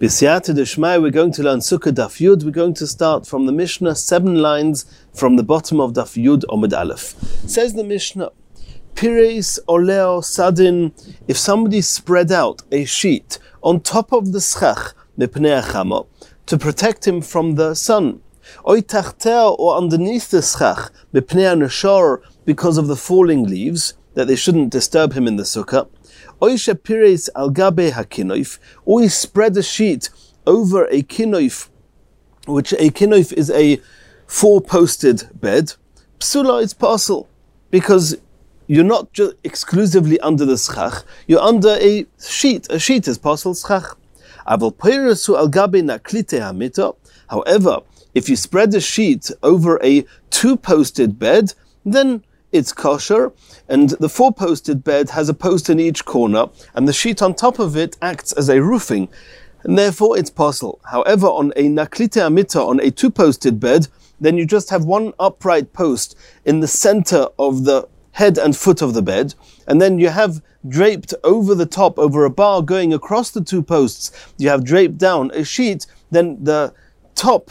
B'siyata d'shmai, we're going to learn Sukkah Daf Yud. We're going to start from the Mishnah, 7 lines from the bottom of Daf Yud Omid Aleph. Says the Mishnah, Pires oleo sadin, if somebody spread out a sheet on top of the schach, mipnei achamo, to protect him from the sun, oy tachteo, or underneath the schach, mipnei nashor, because of the falling leaves, that they shouldn't disturb him in the sukkah, oy shepires al gabe hakinoif, or he spread a sheet over a kinoif, which a kinoif is a 4-posted bed, psula, it's possible, because you're not just exclusively under the schach, you're under a sheet. A sheet is possible schach. However, if you spread a sheet over a 2-posted bed, then it's kosher, and the 4-posted bed has a post in each corner, and the sheet on top of it acts as a roofing, and therefore it's possible. However, on a naklite amita, on a 2-posted bed, then you just have one upright post in the center of the head and foot of the bed, and then you have draped over the top, over a bar going across the 2 posts, you have draped down a sheet, then the top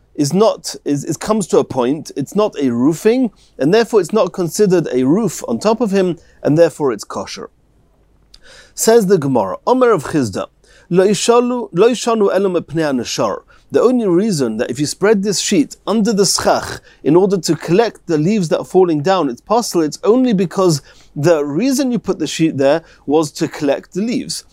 comes to a point, it's not a roofing, and therefore it's not considered a roof on top of him, and therefore it's kosher. Says the Gemara, Omer of Chizda, Lo yishanu elo mepnei nashar. The only reason that if you spread this sheet under the schach in order to collect the leaves that are falling down, it's possible, it's only because the reason you put the sheet there was to collect the leaves.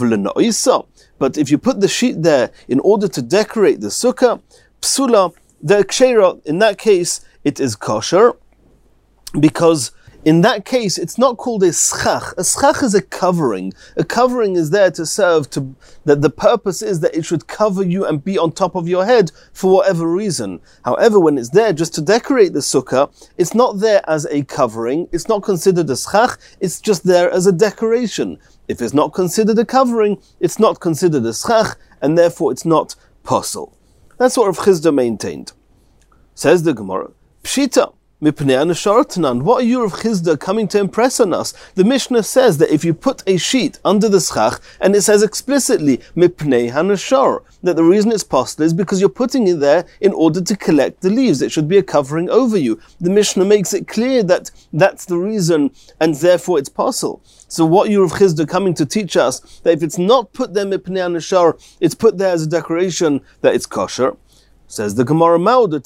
But if you put the sheet there in order to decorate the sukkah, psula, the kshera, in that case, it is kosher, because in that case, it's not called a schach. A schach is a covering. A covering is there to serve that the purpose is that it should cover you and be on top of your head for whatever reason. However, when it's there just to decorate the sukkah, it's not there as a covering. It's not considered a schach. It's just there as a decoration. If it's not considered a covering, it's not considered a schach, and therefore it's not posel. That's what Rav Chizda maintained. Says the Gemara, Pshita. What are you, Rav Chizda, coming to impress on us? The Mishnah says that if you put a sheet under the schach, and it says explicitly, mipnei hanashar, that the reason it's possible is because you're putting it there in order to collect the leaves. It should be a covering over you. The Mishnah makes it clear that that's the reason, and therefore it's possible. So what are you, Rav Chizda, coming to teach us? That if it's not put there mipnei hanashar, it's put there as a decoration, that it's kosher. Says the Gemara,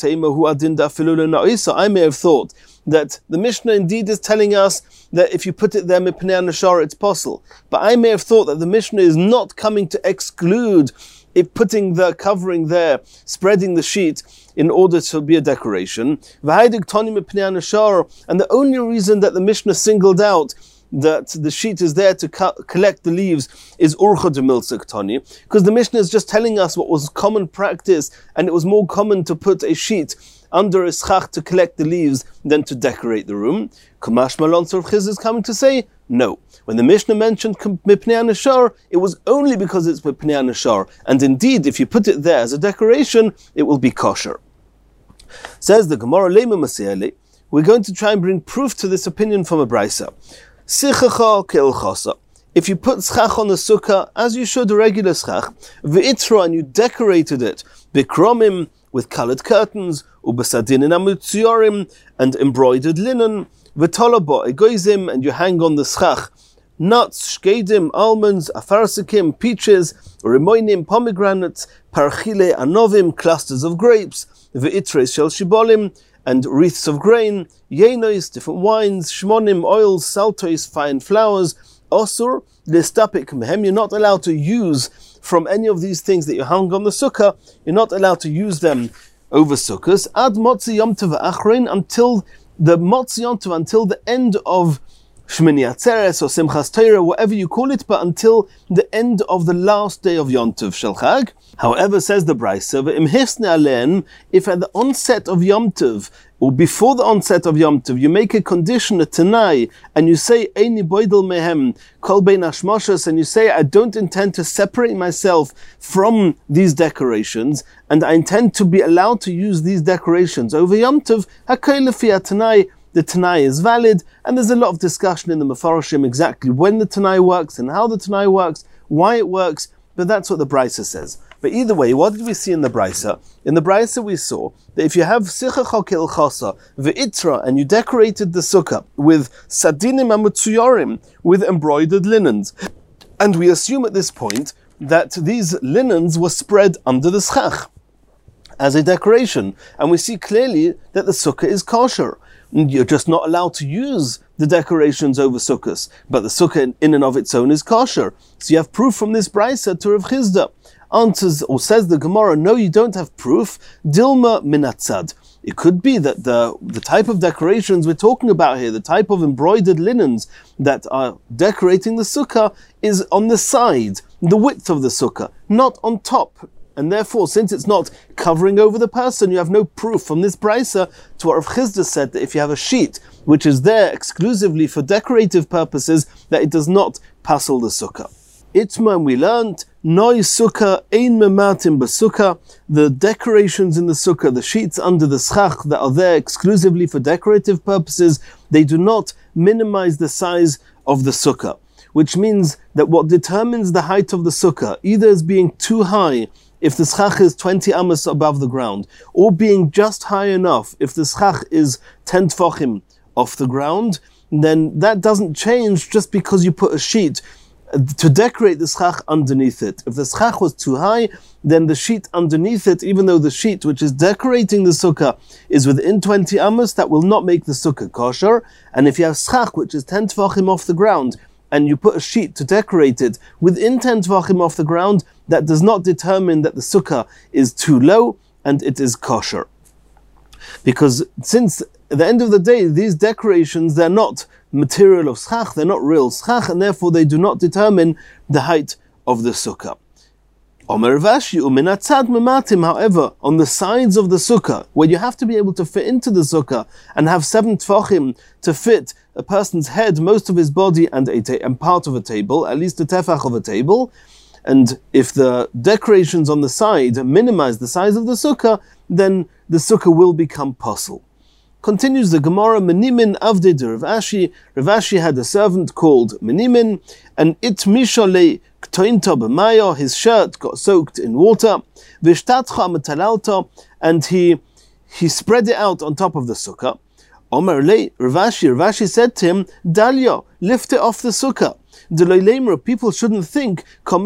I may have thought that the Mishnah indeed is telling us that if you put it there mipnei nashar, it's possible. But I may have thought that the Mishnah is not coming to exclude it putting the covering there, spreading the sheet in order to be a decoration. And the only reason that the Mishnah singled out that the sheet is there to collect the leaves is urcha de milsek tani, because the Mishnah is just telling us what was common practice, and it was more common to put a sheet under a schach to collect the leaves than to decorate the room. Kamash Malon Rav Chizda is coming to say, no. When the Mishnah mentioned mipnei nashar, it was only because it's mipnei nashar, and indeed, if you put it there as a decoration, it will be kosher. Says the Gemara, Lema Masiyale, we're going to try and bring proof to this opinion from a brisa. If you put schach on the sukkah, as you should a regular schach, v'itra, and you decorated it, bikromim, with colored curtains, ubasadinin amutsiorim, and embroidered linen, v'tolabo egoizim, and you hang on the schach nuts, shkedim, almonds, afarsikim, peaches, rimoinim, pomegranates, parchile anovim, clusters of grapes, v'itres shel shibolim, and wreaths of grain, yenois, different wines, shmonim, oils, saltois, fine flowers, osur, listapik mehem, you're not allowed to use from any of these things that you hung on the sukkah, you're not allowed to use them over sukkahs, ad motzi yom tov achrein, until the motzi yom tov, until the end of Shmini Atzeres or Simchas Torah, whatever you call it, but until the end of the last day of Yom Tov Shel Chag. However, says the Brisa, if at the onset of Yom Tov, or before the onset of Yom Tov, you make a condition, a Tanai, and you say, Eini boidel mehem, kol bein hashmashas, and you say, I don't intend to separate myself from these decorations, and I intend to be allowed to use these decorations over Yom Tov, hakay lefi Tanai, the Tanai is valid, and there's a lot of discussion in the Mefarshim exactly when the Tanai works and how the Tanai works, why it works, but that's what the Brisa says. But either way, what did we see in the Brisa? In the Brisa we saw that if you have sichacha kilchasa ve'itra and you decorated the sukkah with sadinim amutsuyorim, with embroidered linens, and we assume at this point that these linens were spread under the schach as a decoration, and we see clearly that the sukkah is kosher. You're just not allowed to use the decorations over sukkahs, but the sukkah in and of its own is kosher. So you have proof from this brisa to Rav Chizda. Answers, or says the Gemara, no, you don't have proof. Dilma minatzad. It could be that the type of decorations we're talking about here, the type of embroidered linens that are decorating the sukkah, is on the side, the width of the sukkah, not on top. And therefore, since it's not covering over the person, you have no proof from this brisa to what Rav Chizda said, that if you have a sheet which is there exclusively for decorative purposes, that it does not passel the sukkah. Itman, we learned, Noi sukkah ein mematim b'sukkah, the decorations in the sukkah, the sheets under the schach that are there exclusively for decorative purposes, they do not minimize the size of the sukkah. Which means that what determines the height of the sukkah, either as being too high, if the schach is 20 amos above the ground, or being just high enough, if the schach is 10 tfachim off the ground, then that doesn't change just because you put a sheet to decorate the schach underneath it. If the schach was too high, then the sheet underneath it, even though the sheet which is decorating the sukkah is within 20 amos, that will not make the sukkah kosher. And if you have schach which is 10 tfachim off the ground, and you put a sheet to decorate it within 10 tvachim off the ground, that does not determine that the sukkah is too low and it is kosher. Because since at the end of the day, these decorations, they're not material of schach, they're not real schach, and therefore they do not determine the height of the sukkah. Omer Vashi uminatzad mematim, however, on the sides of the sukkah, where you have to be able to fit into the sukkah and have 7 tfachim to fit a person's head, most of his body, and part of a table, at least a tefach of a table, and if the decorations on the side minimize the size of the sukkah, then the sukkah will become possible. Continues the Gemara, Menimin Avdei Rav Ashi. Rav Ashi had a servant called Menimin, and it mishale ktointa b'maya, his shirt got soaked in water, v'shtatcha metalalta, and he spread it out on top of the sukkah. Omer le Rav Ashi said to him, Dalia, lift it off the sukkah. People shouldn't think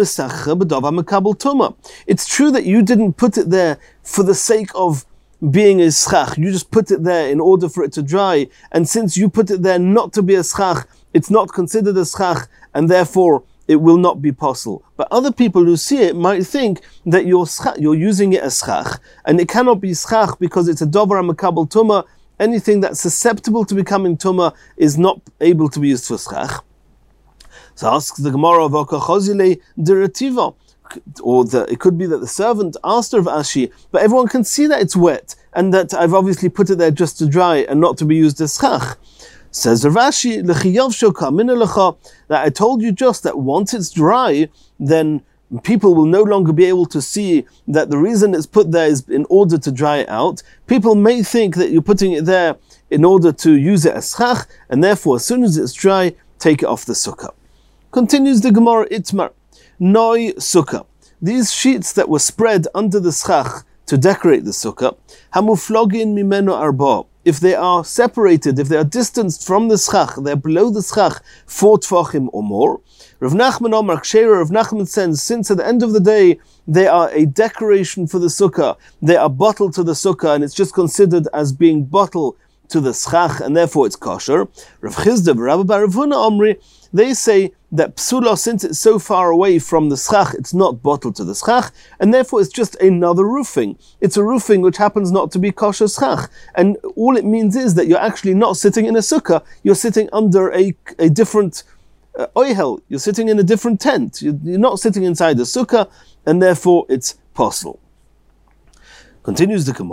it's true that you didn't put it there for the sake of being a schach. You just put it there in order for it to dry, and since you put it there not to be a schach, it's not considered a schach, and therefore it will not be possible. But other people who see it might think that you're using it as schach, and it cannot be schach because it's a dover makabel tumah. Anything that's susceptible to becoming tumah is not able to be used for schach. So asks the Gemara of Okachozile Dirativa, or it could be that the servant asked Rav Ashi, but everyone can see that it's wet, and that I've obviously put it there just to dry and not to be used as schach. Says Rav Ashi, that I told you just that once it's dry, then people will no longer be able to see that the reason it's put there is in order to dry it out. People may think that you're putting it there in order to use it as schach, and therefore as soon as it's dry, take it off the sukkah. Continues the Gemara, Itmar, Noi sukkah. These sheets that were spread under the schach to decorate the sukkah, hamuflogin mimeno arba. If they are separated, if they are distanced from the schach, they're below the schach 4 tvachim or more. Rav Nachman Omar Ksheira, Rav Nachman says, since at the end of the day, they are a decoration for the sukkah, they are bottled to the sukkah, and it's just considered as being bottled to the schach, and therefore it's kosher. Rav Chizda, Rabbi Bar Rav Huna Omri, they say that psula, since it's so far away from the schach, it's not bottled to the schach, and therefore it's just another roofing. It's a roofing which happens not to be kosher schach, and all it means is that you're actually not sitting in a sukkah, you're sitting under a different oihel, you're sitting in a different tent, you're not sitting inside the sukkah, and therefore it's possible. Continues the Gemara.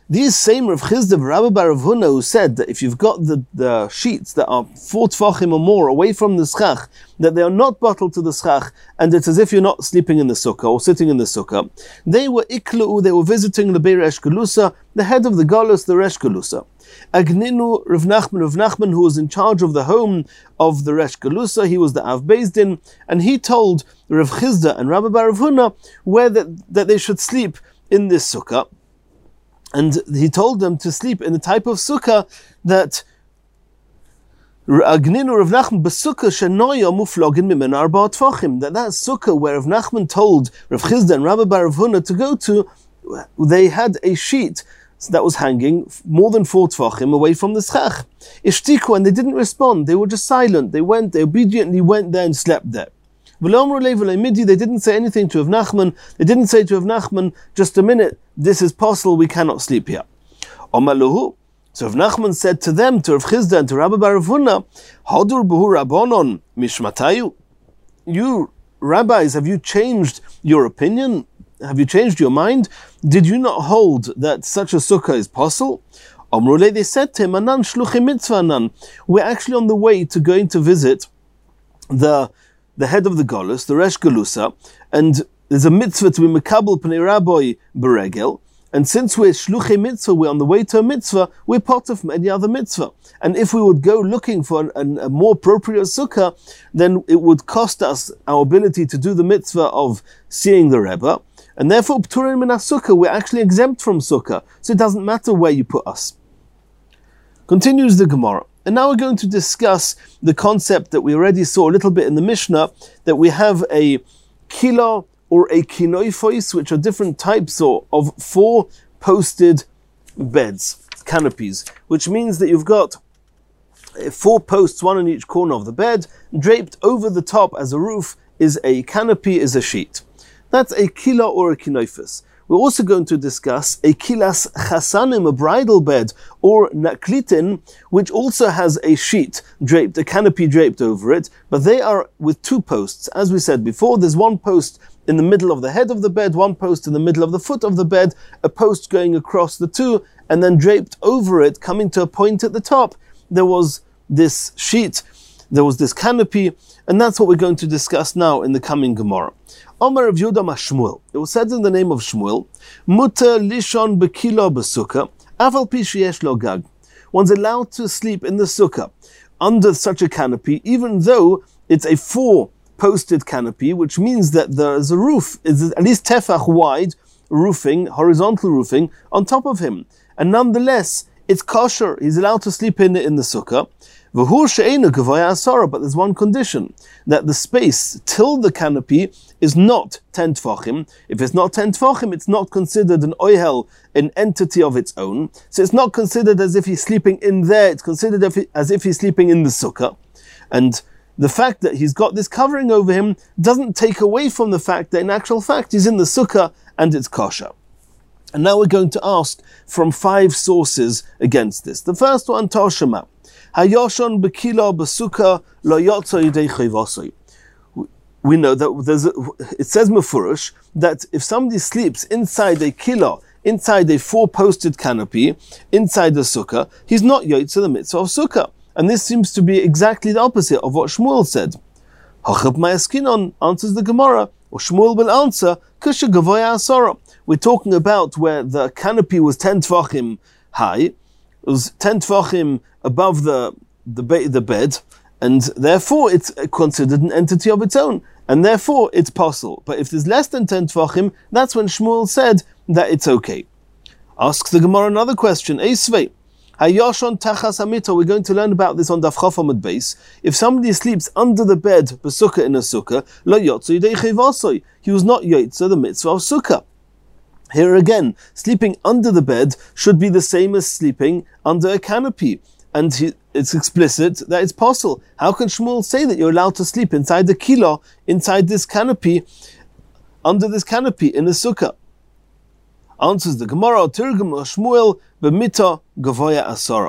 These same Rav Chisda, Rabbi Bar Rav Huna, who said that if you've got the sheets that are 4 tfachim or more away from the schach, that they are not bottled to the schach, and it's as if you're not sleeping in the sukkah or sitting in the sukkah, they were visiting the Beir Resh Galusa, the head of the Galus, the Resh Galusa. Agninu Rav Nachman, who was in charge of the home of the Resh Galusa, he was the Av Beis Din, and he told Rav Chisda and Rabbi Bar Rav Huna where that they should sleep in this sukkah. And he told them to sleep in the type of sukkah that Agninu Rav Nachman b'sukkah shenoya muflogin mimen arba tfachim. That sukkah where Rav Nachman told Rav Chisda and Rabbi Bar Rav Huna to go to, they had a sheet that was hanging more than 4 tfachim away from the schach. Ishtiku, and they didn't respond. They were just silent. They obediently went there and slept there. They didn't say anything to Rav Nachman. They didn't say to Rav Nachman, just a minute, this is possible, we cannot sleep here. Omaluhu. So Rav Nachman said to them, to Rav Chisda and to Rabbi Bar Rav Huna, Hadur buhu rabbonon mishmatayu. You rabbis, have you changed your opinion? Have you changed your mind? Did you not hold that such a sukkah is possible? Omrule, they said to him, Anan shluchi mitzvah anan. We're actually on the way to going to visit the head of the Galus, the Resh Galusa, and there's a mitzvah to be mekabel pnei rabbi beregel, and since we're shluchei mitzvah, we're on the way to a mitzvah, we're part of any other mitzvah. And if we would go looking for a more appropriate sukkah, then it would cost us our ability to do the mitzvah of seeing the Rebbe, and therefore pturin min sukkah, we're actually exempt from sukkah, so it doesn't matter where you put us. Continues the Gemara. And now we're going to discuss the concept that we already saw a little bit in the Mishnah, that we have a kila or a kinoifois, which are different types of 4 posted beds, canopies, which means that you've got 4 posts, 1 in each corner of the bed, draped over the top as a roof is a canopy, is a sheet. That's a kila or a kinoifos. We're also going to discuss a kilas chasanim, a bridal bed, or naklitin, which also has a sheet draped, a canopy draped over it, but they are with 2 posts. As we said before, there's 1 post in the middle of the head of the bed, 1 post in the middle of the foot of the bed, a post going across the 2, and then draped over it, coming to a point at the top, there was this sheet, there was this canopy, and that's what we're going to discuss now in the coming Gemara. Omer of Yehuda Shmuel. It was said in the name of Shmuel, Mutter lishon bekilo besukkah, afal pi sheyesh lo gag. One's allowed to sleep in the sukkah under such a canopy, even though it's a 4-posted canopy, which means that there's a roof, is at least tefach wide roofing, horizontal roofing, on top of him. And nonetheless, it's kosher. He's allowed to sleep in the sukkah. But there's one condition, that the space till the canopy is not 10 tfachim. If it's not 10 tfachim, it's not considered an oihel, an entity of its own. So it's not considered as if he's sleeping in there, it's considered as if he's sleeping in the sukkah. And the fact that he's got this covering over him doesn't take away from the fact that in actual fact he's in the sukkah and it's kosher. And now we're going to ask from 5 sources against this. The first one, Toshima. Hayoshon bekila besukkah lo yotzo yidei chayvosoi. We know that it says mefurish that if somebody sleeps inside a kila, inside a 4-posted canopy, inside the sukkah, he's not yotzo the mitzvah of sukkah. And this seems to be exactly the opposite of what Shmuel said. Hachab Mayaskinon answers the Gemara, or Shmuel will answer, Kusha Gavoya Asara. We're talking about where the canopy was 10 tfachim high, it was 10 tfachim above the bed, and therefore it's considered an entity of its own, and therefore it's possible. But if there's less than 10 tfachim, that's when Shmuel said that it's okay. Asks the Gemara another question, Eisvei. Hayoshon tachas hamita. We're going to learn about this on Daf Chaf Amud Beis. If somebody sleeps under the bed, b'sukkah in a sukkah, lo yotzu yidei chayvosoi. He was not yotzu the mitzvah of sukkah. Here again, sleeping under the bed should be the same as sleeping under a canopy. And it's explicit that it's possible. How can Shmuel say that you're allowed to sleep inside the kilo, inside this canopy, under this canopy in a sukkah? Answers the Gemara, Tirgum Shmuel b'mita gavoya asara.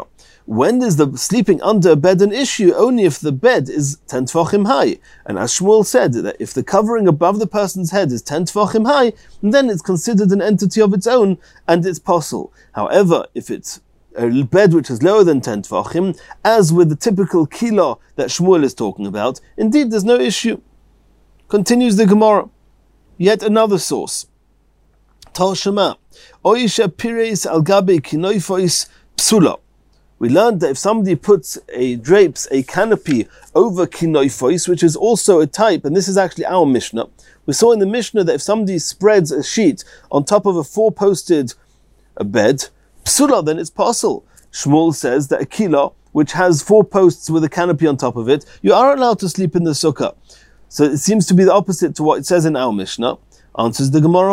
When is the sleeping under a bed an issue? Only if the bed is 10 tefachim high. And as Shmuel said, that if the covering above the person's head is 10 tefachim high, then it's considered an entity of its own, and it's possible. However, if it's a bed which is lower than 10 tefachim, as with the typical kilo that Shmuel is talking about, indeed there's no issue. Continues the Gemara. Yet another source. Tal Shema. Oisha pires al gabe kinoifois psula. We learned that if somebody drapes a canopy over kinoifois, which is also a type, and this is actually our Mishnah. We saw in the Mishnah that if somebody spreads a sheet on top of a four-posted bed, psula, then it's possible. Shmuel says that a kilo, which has 4 posts with a canopy on top of it, you are allowed to sleep in the sukkah. So it seems to be the opposite to what it says in our Mishnah. Answers the Gemara,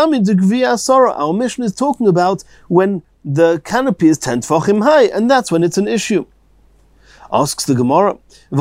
our Mishnah is talking about when the canopy is 10 tefachim high, and that's when it's an issue. Asks the Gemara, we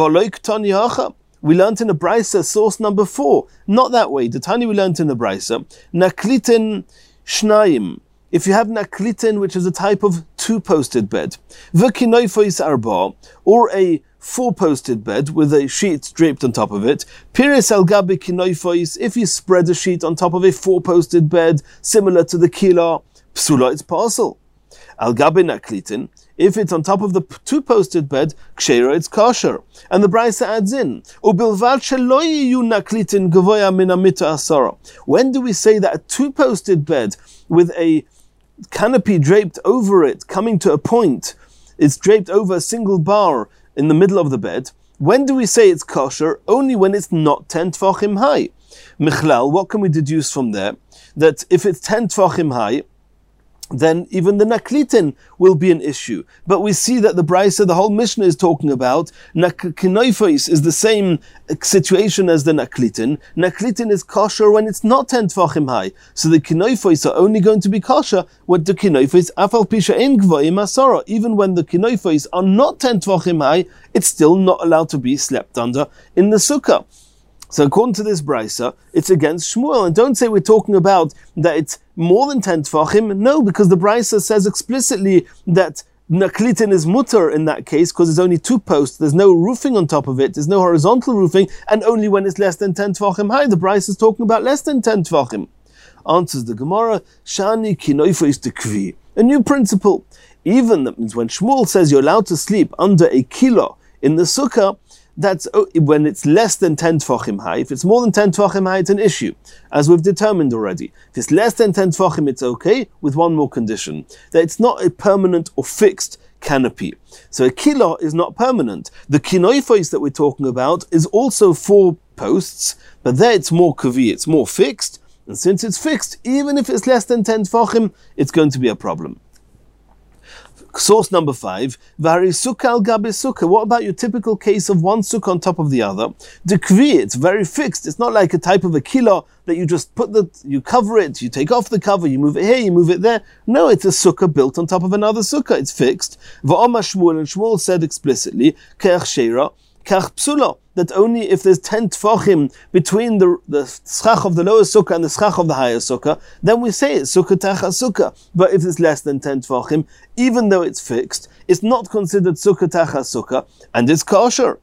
learnt in a Brisa, source number 4, not that way. The Tani we learnt in the Brisa, naklitin shnayim. If you have naklitin, which is a type of 2-posted bed, v'kinoifois arba, or a 4-posted bed with a sheet draped on top of it, pires al gabi kinoifois, if you spread a sheet on top of a 4-posted bed, similar to the kila, psula, it's possible. Al gabi naklitin, if it's on top of the 2-posted bed, kshera, it's kosher. And the Brisa adds in, ubilvad shelo yiyu naklitin gavoya min amita asara. When do we say that a 2-posted bed with a canopy draped over it, coming to a point, it's draped over a single bar in the middle of the bed? When do we say it's kosher? Only when it's not 10 tefachim high. Michlal, what can we deduce from there? That if it's 10 tefachim high, then even the naklitin will be an issue. But we see that the Brisa, the whole Mishnah is talking about, kinoifois is the same situation as the naklitin. Naklitin is kosher when it's not 10 tefachim high. So the kinoifois are only going to be kosher when the kinoifois, afal pisha ein gvoim asara. Even when the kinoifois are not 10 tefachim high, it's still not allowed to be slept under in the sukkah. So according to this Brisa, it's against Shmuel. And don't say we're talking about that it's more than 10 tefachim. No, because the Brisa says explicitly that naklitin is mutter in that case, because it's only 2 posts, there's no roofing on top of it, there's no horizontal roofing, and only when it's less than 10 tefachim high. The Brisa is talking about less than 10 tefachim. Answers the Gemara, Shani kinoifa is tekvi. A new principle. Even that means when Shmuel says you're allowed to sleep under a kilo in the sukkah, that's when it's less than 10 tefachim high. If it's more than 10 tefachim high, it's an issue, as we've determined already. If it's less than 10 tefachim, it's okay, with one more condition, that it's not a permanent or fixed canopy. So a kilo is not permanent. The kinoifois that we're talking about is also 4 posts, but there it's more kavi, it's more fixed, and since it's fixed, even if it's less than 10 tefachim, it's going to be a problem. Source number 5, Vari sukkah al gabe sukkah. What about your typical case of one sukkah on top of the other? The kvi, it's very fixed. It's not like a type of a kilo that you just you cover it, you take off the cover, you move it here, you move it there. No, it's a sukkah built on top of another sukkah. It's fixed. Va'oma Shmuel, and Shmuel said explicitly, Ke'ach sheira, ke'ach psula, that only if there's 10 tefachim between the schach of the lower sukkah and the schach of the higher sukkah, then we say it's sukkah tacha sukkah. But if it's less than 10 tefachim, even though it's fixed, it's not considered sukkah tacha sukkah, and it's kosher.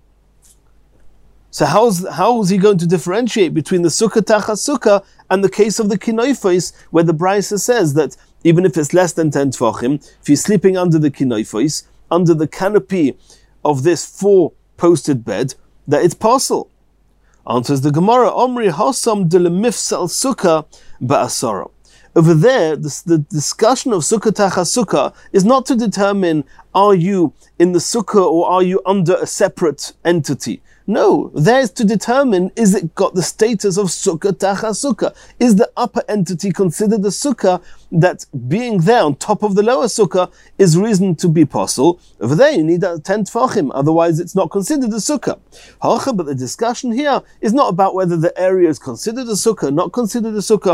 So how is he going to differentiate between the sukkah tacha sukkah and the case of the kinoifois, where the Brisa says that even if it's less than 10 tefachim, if you're sleeping under the kinoifois, under the canopy of this 4-posted bed, that it's possible? Answers the Gemara, Omri Hasam de lemifsal sukkah ba'asara. Over there, the discussion of sukkah tacha sukkah is not to determine are you in the sukkah or are you under a separate entity. No, there is to determine, is it got the status of sukkah tacha sukkah? Is the upper entity considered a sukkah that being there on top of the lower sukkah is reason to be possible? Over there you need 10 tefachim, otherwise it's not considered a sukkah. But the discussion here is not about whether the area is considered a sukkah, not considered a sukkah.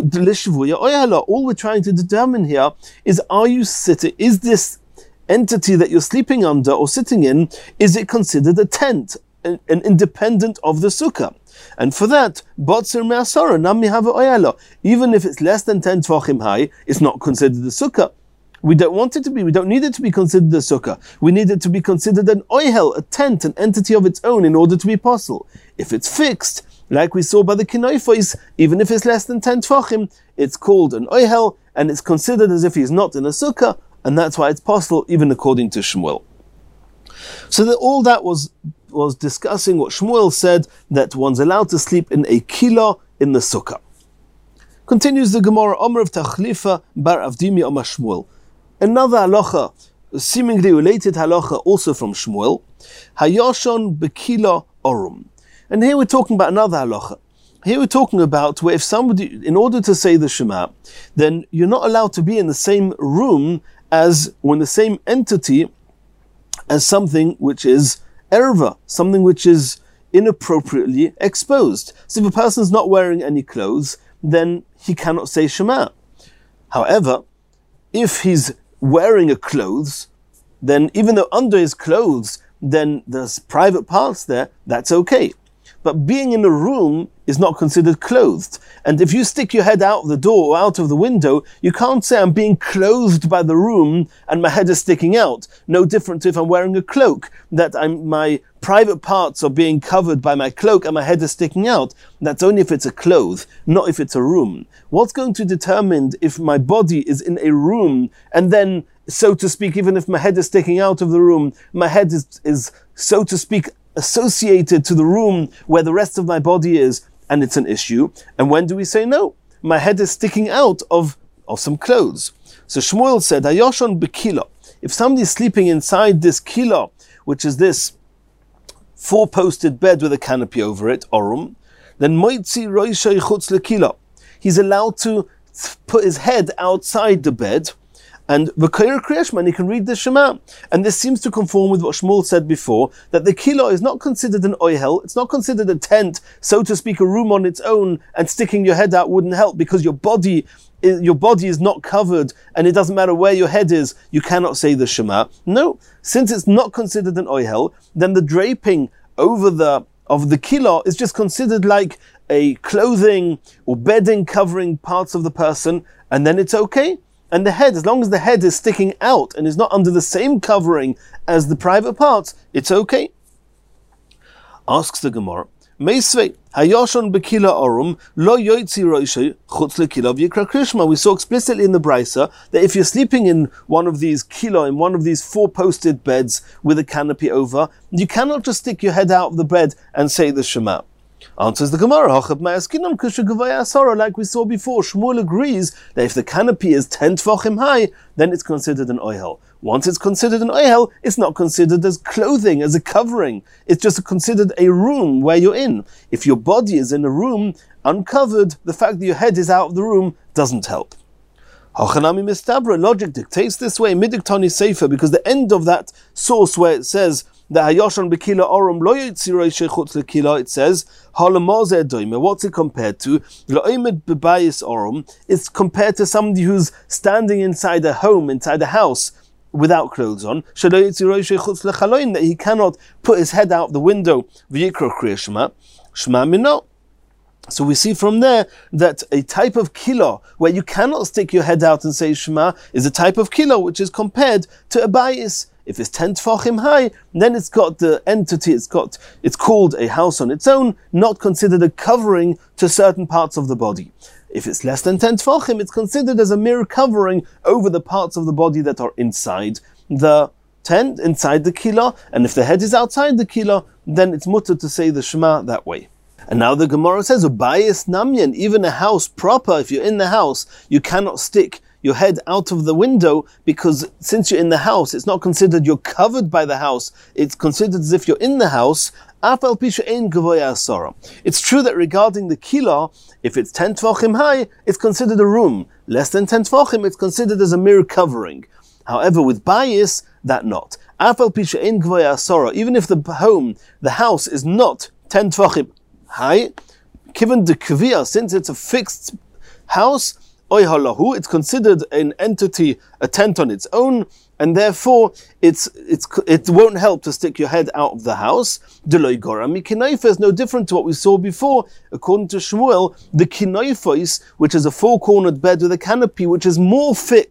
All we're trying to determine here is, are you sitting, is this entity that you're sleeping under or sitting in, is it considered a tent, an independent of the sukkah? And for that, even if it's less than 10 tefachim high, it's not considered a sukkah. We don't want it to be. We don't need it to be considered a sukkah. We need it to be considered an oihel, a tent, an entity of its own, in order to be possible. If it's fixed, like we saw by the kinoifos, even if it's less than 10 tfachim, it's called an oihel, and it's considered as if he's not in a sukkah, and that's why it's possible, even according to Shmuel. So that all that was discussing what Shmuel said, that one's allowed to sleep in a kilo in the sukkah. Continues the Gemara, Omer of Tachlifa bar Avdimi Omar Shmuel. Another halacha, seemingly related halacha, also from Shmuel, Hayoshon bekila orum. And here we're talking about another halacha. Here we're talking about where if somebody, in order to say the Shema, then you're not allowed to be in the same room as, or in the same entity as something which is erva, something which is inappropriately exposed. So if a person's not wearing any clothes, then he cannot say Shema. However, if he's wearing a clothes, then even though under his clothes, then there's private parts there, that's okay. But being in a room is not considered clothed. And if you stick your head out the door or out of the window, you can't say I'm being clothed by the room and my head is sticking out. No different to if I'm wearing a cloak, that my private parts are being covered by my cloak and my head is sticking out. That's only if it's a cloth, not if it's a room. What's going to determine if my body is in a room and then, so to speak, even if my head is sticking out of the room, my head is so to speak, associated to the room where the rest of my body is, and it's an issue. And when do we say no? My head is sticking out of some clothes. So Shmuel said, Hayoshon bekilo. If somebody's sleeping inside this kilo, which is this 4-posted bed with a canopy over it, orum, then moitzi roishay chutz lekilo. He's allowed to put his head outside the bed, and v'koyer kriyashman, he can read the Shema. And this seems to conform with what Shmuel said before, that the kilo is not considered an oihel, it's not considered a tent, so to speak, a room on its own, and sticking your head out wouldn't help, because your body is not covered, and it doesn't matter where your head is, you cannot say the Shema. No, since it's not considered an oihel, then the draping over of the kilo is just considered like a clothing or bedding covering parts of the person, and then it's okay. And the head, as long as the head is sticking out and is not under the same covering as the private parts, it's okay. Asks the Gemara, Meisvei, Hayoshon bekila orum, lo yoitzi roishay, chutz lekila v'yikra krishma. We saw explicitly in the Brisa that if you're sleeping in one of these kilo, in one of these 4-posted beds with a canopy over, you cannot just stick your head out of the bed and say the Shema. Answers the Gemara, like we saw before, Shmuel agrees that if the canopy is 10 tfachim high, then it's considered an oihel. Once it's considered an oihel, it's not considered as clothing, as a covering. It's just considered a room where you're in. If your body is in a room uncovered, the fact that your head is out of the room doesn't help. Logic dictates this way, midiktani sefer, because the end of that source where it says the Hayoshon bekila orum lo yitziroi shechutz lekila, it says halamazeh doime. What's it compared to? Lo'imed bebayis orum. It's compared to somebody who's standing inside a home, inside a house, without clothes on. Shelo yitziroi shechutz lechaloin, that he cannot put his head out the window. V'yikro kriya shema, shema mino. So we see from there that a type of kilo where you cannot stick your head out and say Shema is a type of kilo which is compared to a bayis. If it's 10 tfachim high, then it's got the entity, it's called a house on its own, not considered a covering to certain parts of the body. If it's less than 10 tfachim, it's considered as a mere covering over the parts of the body that are inside the tent, inside the kilo, and if the head is outside the kilo, then it's mutter to say the Shema that way. And now the Gemara says, Ubayis namyan, even a house proper, if you're in the house, you cannot stick your head out of the window, because since you're in the house, it's not considered you're covered by the house, it's considered as if you're in the house. It's true that regarding the kilo, if it's 10 tfachim high, it's considered a room. Less than 10 tfachim, it's considered as a mere covering. However, with bayis, that not. Even if the house is not 10 tfachim high, given the kviyah, since it's a fixed house, it's considered an entity, a tent on its own, and therefore it won't help to stick your head out of the house. Deloi gora mi kinaifa is no different to what we saw before. According to Shmuel, the kinaifos, which is a 4-cornered bed with a canopy, which is more fixed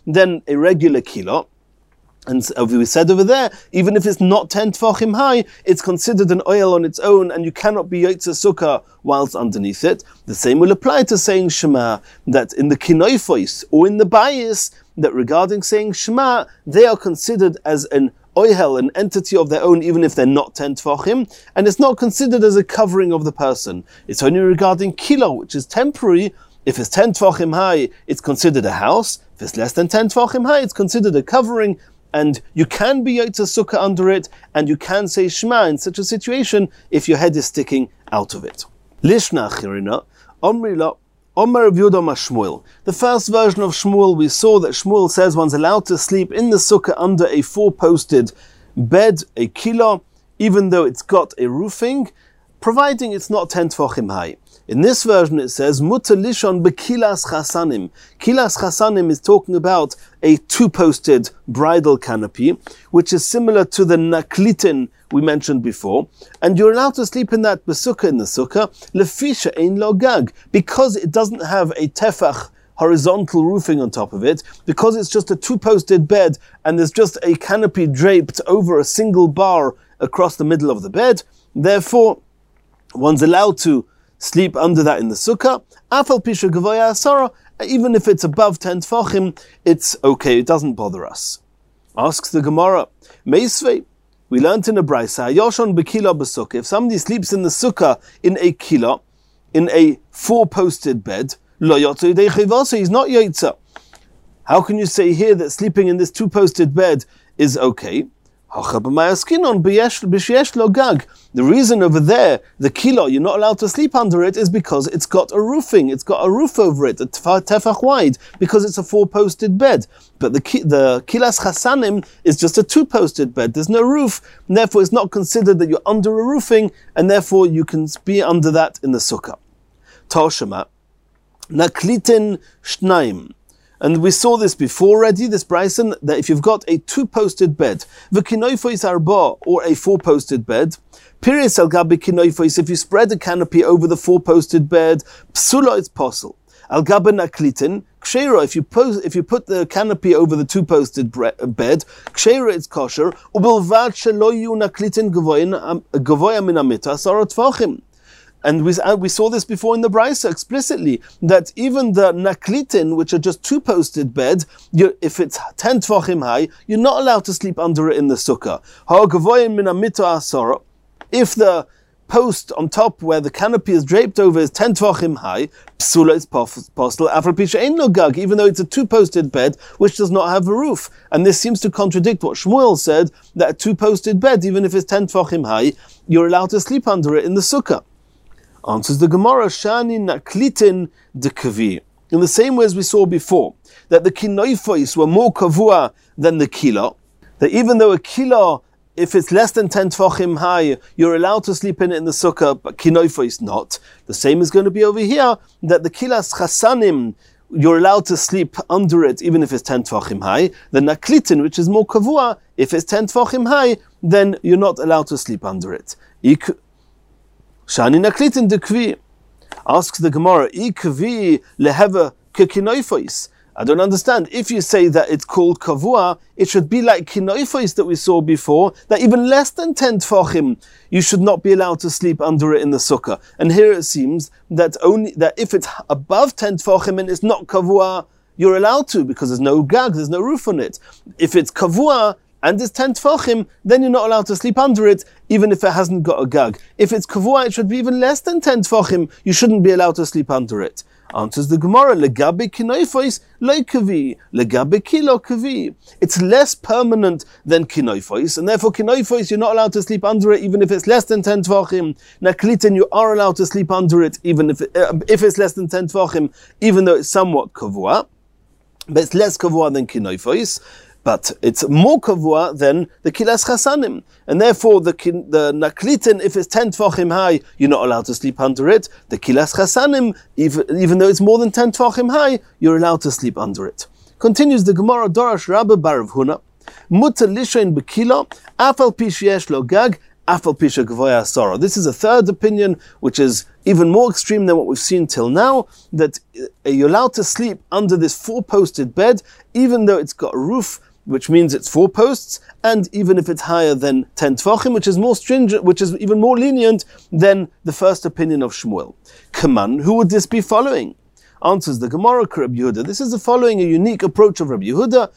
than a regular kilo. And we said over there, even if it's not 10 tefachim high, it's considered an oil on its own, and you cannot be yotze sukkah whilst underneath it. The same will apply to saying Shema, that in the kinoifois or in the bayis, that regarding saying Shema, they are considered as an oihel, an entity of their own, even if they're not 10 tefachim, and it's not considered as a covering of the person. It's only regarding kilo, which is temporary. If it's 10 tefachim high, it's considered a house. If it's less than 10 tefachim high, it's considered a covering, and you can be yotze sukkah under it, and you can say Shema in such a situation if your head is sticking out of it. Lishna achirina, omri la, Omer Rav Yehuda Shmuel. The first version of Shmuel, we saw that Shmuel says one's allowed to sleep in the sukkah under a four-posted bed, a kilo, even though it's got a roofing, providing it's not 10 tefachim high. In this version it says, Mutar lishon bekilas chasanim. Kilas chasanim is talking about a two-posted bridal canopy, which is similar to the naklitin we mentioned before, and you're allowed to sleep in that besukah in the sukkah, lefisha ein lo gag, because it doesn't have a tefach, horizontal roofing on top of it, because it's just a two-posted bed and there's just a canopy draped over a single bar across the middle of the bed. Therefore, one's allowed to sleep under that in the sukkah. Afal pisha gavoya asara, even if it's above 10 tefachim, it's okay, it doesn't bother us. Asks the Gemara, Meisvei, we learned in a braysa, Yoshon bekila besukah, if somebody sleeps in the sukkah in a kila, in a four-posted bed, lo yotze yedei chivasa, he's not yotze. How can you say here that sleeping in this two-posted bed is okay? The reason over there, the kilo, you're not allowed to sleep under it, is because it's got a roofing, it's got a roof over it, a tefach wide, because it's a four-posted bed. But the kilas chasanim is just a two-posted bed, there's no roof, and therefore it's not considered that you're under a roofing, and therefore you can be under that in the sukkah. Toshema, naklitin shnaim. And we saw this before already, this Bryson, that if you've got a two-posted bed, v'kinoifois arba, or a four-posted bed, piris al gabi kinoifois, if you spread a canopy over the four-posted bed, psula, it's possible. Al gabi naklitin, kshera, if you put the canopy over the two-posted bed, kshera, it's kosher, ubilvad shelo yu naklitin gavoya min hamita asara tefachim. And we saw this before in the Brisa explicitly, that even the naklitin, which are just two-posted beds, if it's 10 tefachim high, you're not allowed to sleep under it in the sukkah. If the post on top where the canopy is draped over is 10 tefachim high, psula is possible, afal pisha ein lo gag, even though it's a two-posted bed which does not have a roof. And this seems to contradict what Shmuel said, that a two-posted bed, even if it's 10 tefachim high, you're allowed to sleep under it in the sukkah. Answers the Gemara, Shani naklitin de kavi. In the same way as we saw before, that the kinoifois were more kavua than the kilo, that even though a kilo, if it's less than 10 tefachim high, you're allowed to sleep in it in the sukkah, but kinoifois not. The same is going to be over here, that the kilas chasanim, you're allowed to sleep under it even if it's 10 tefachim high. The naklitin, which is more kavua, if it's 10 tefachim high, then you're not allowed to sleep under it. Shani naklitin de kvi. Asks the Gemara, ikvi leheva kekinoifois. I don't understand. If you say that it's called kavua, it should be like kinoifois that we saw before, that even less than 10 tefachim, you should not be allowed to sleep under it in the sukkah. And here it seems that only that if it's above 10 tefachim and it's not kavua, you're allowed to, because there's no gag, there's no roof on it. If it's kavua and it's 10 tefachim, then you're not allowed to sleep under it, even if it hasn't got a gag. If it's kavua, it should be even less than 10 tefachim, you shouldn't be allowed to sleep under it. Answers the Gemara, legabe kinoifois lo kavi, legabe kilo kavi. It's less permanent than kinoifois, and therefore kinoifois, you're not allowed to sleep under it, even if it's less than 10 tefachim. Naklitin, you are allowed to sleep under it, even if it's less than 10 tefachim, even though it's somewhat kavua, but it's less kavua than kinoifois. But it's more kavua than the kilas chasanim. And therefore, the naklitin, if it's 10 tefachim high, you're not allowed to sleep under it. The kilas chasanim, even though it's more than 10 tefachim high, you're allowed to sleep under it. Continues the Gemara, Dorash Rabba Barav Huna, Mutar lishain bekilo, afal pi sheyesh lo gag, Afal Pisha Gavoya Asara. This is a third opinion, which is even more extreme than what we've seen till now, that you're allowed to sleep under this four-posted bed, even though it's got a roof, which means it's 4 posts, and even if it's higher than 10 tefachim, which is more stringent, which is even more lenient than the first opinion of Shmuel. Kaman, who would this be following? Answers the Gemara, Rabbi Yehuda. This is the following a unique approach of Rabbi Yehuda.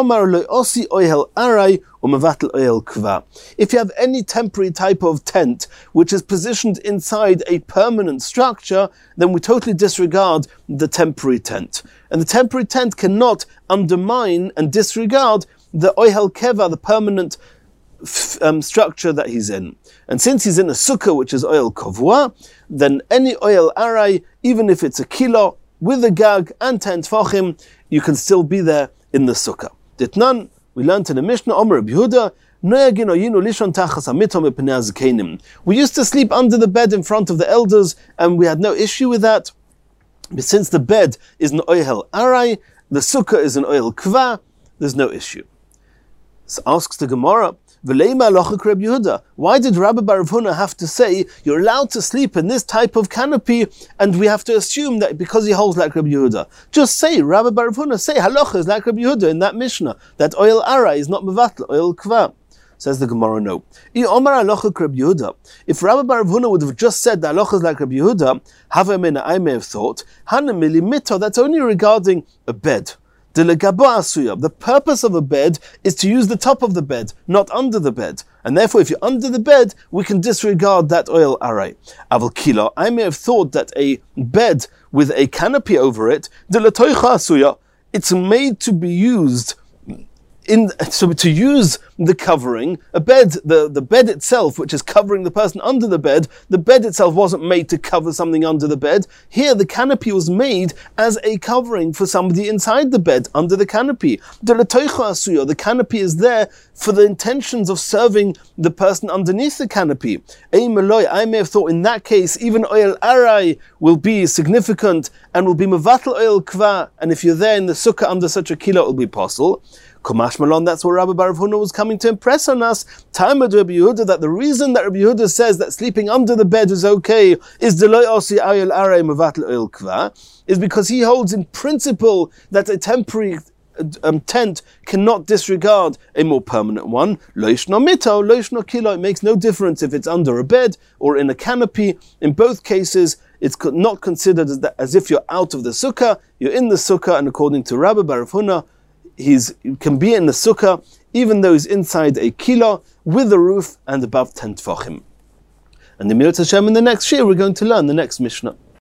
If you have any temporary type of tent which is positioned inside a permanent structure, then we totally disregard the temporary tent. And the temporary tent cannot undermine and disregard the oihel keva, the permanent structure that he's in. And since he's in a sukkah, which is oil kavua, then any oil arai, even if it's a kilo, with a gag and 10 tefachim, you can still be there in the sukkah. Ditnan, we learned in the Mishnah, Omer Rabbi Yehuda, we used to sleep under the bed in front of the elders, and we had no issue with that. But since the bed is an oihel arai, the sukkah is an oil kva, there's no issue. So asks the Gemara, why did Rabbi Bar Huna have to say you're allowed to sleep in this type of canopy, and we have to assume that because he holds like Rabbi Yehuda? Just say, Rabbi Bar Huna, say halacha is like Rabbi Yehuda in that Mishnah, that oil ara is not mevatl, oil kva. Says the Gemara, no. If Rabbi Bar Huna would have just said that halacha is like Rabbi Yehuda, I may have thought, that's only regarding a bed. The purpose of a bed is to use the top of the bed, not under the bed. And therefore, if you're under the bed, we can disregard that oil aray. Aval kilo, I may have thought that a bed with a canopy over it, it's made to be used to use the covering, a bed, the bed itself, which is covering the person under the bed itself wasn't made to cover something under the bed. Here, the canopy was made as a covering for somebody inside the bed, under the canopy. The canopy is there for the intentions of serving the person underneath the canopy. I may have thought in that case, even oil aray will be significant and will be mevatel oil kva, and if you're there in the sukkah under such a kilo, it will be possible. Kumash Malon, that's what Rabbi Bar Huna was coming to impress on us. Talmud Rabbi Yehuda, that the reason that Rabbi Yehuda says that sleeping under the bed is okay is is because he holds in principle that a temporary tent cannot disregard a more permanent one. Loishno mito, loishno kilo. It makes no difference if it's under a bed or in a canopy. In both cases, it's not considered as if you're out of the sukkah. You're in the sukkah, and according to Rabbi Bar Huna, he can be in the sukkah even though he's inside a kilo with a roof and above 10 tefachim. And the Mirat Hashem in the next year we're going to learn the next Mishnah.